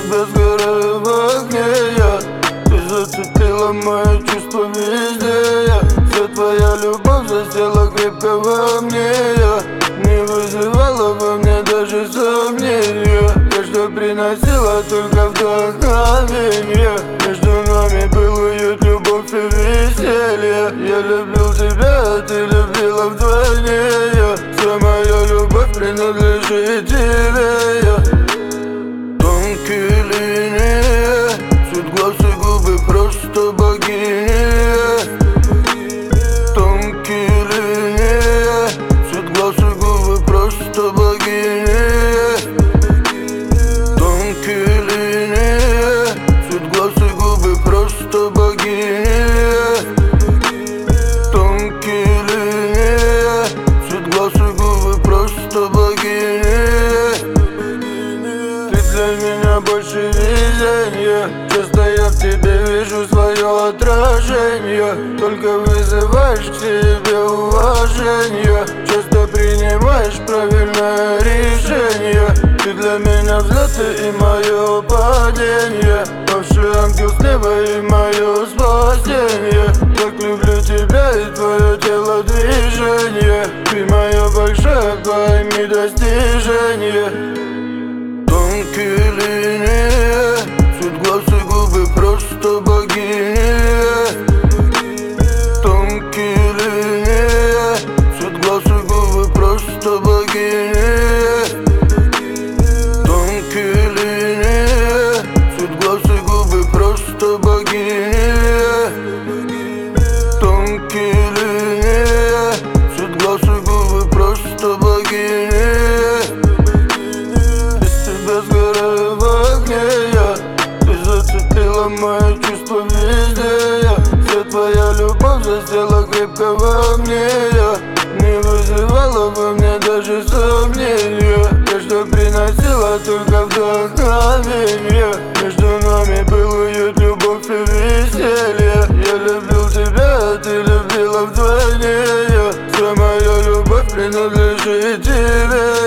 тебя сгораю в огне я. Ты зацепила мои чувства везде я. Вся твоя любовь засела крепко во мне я. Не вызывала во мне даже сомнения. Я что приносила только вдохновение. Между нами был уют, любовь и веселье. Я любил тебя, а ты любила вдвойне я. Вся моя любовь принадлежит тебе я. Тонкие линии, цвет глаз и губы просто богини. Тонкие линии, цвет глаз и губы просто богини. Тонкие линии, цвет глаз и губы просто богини. Тонкие линии, цвет глаз и губы просто богини. Ты для меня больше везенья. Часто я в тебе вижу свое отражение. Только вызываешь к себе уважение. Часто принимаешь правильное решение. Ты для меня взлеты и мое падение. Павший ангел с неба и мое спасение. Так люблю тебя и твое тело движение. Ты моя большая, пойми достижение. Тонкие линии, цвет глаз и губы просто богини. Тонкие линии, цвет глаз и губы просто богини. Тонкие линии, цвет глаз и губы просто богини. Тонкие линии, цвет глаз и губы просто богини. Сгораю в огне я. Ты зацепила мои чувства везде я. Вся твоя любовь засела крепко во мне я. Не вызывала во мне даже сомнения. Я что приносила только вдохновение. Между нами был уют, любовь и веселье. Я любил тебя, а ты любила вдвойне я. Вся моя любовь принадлежит тебе.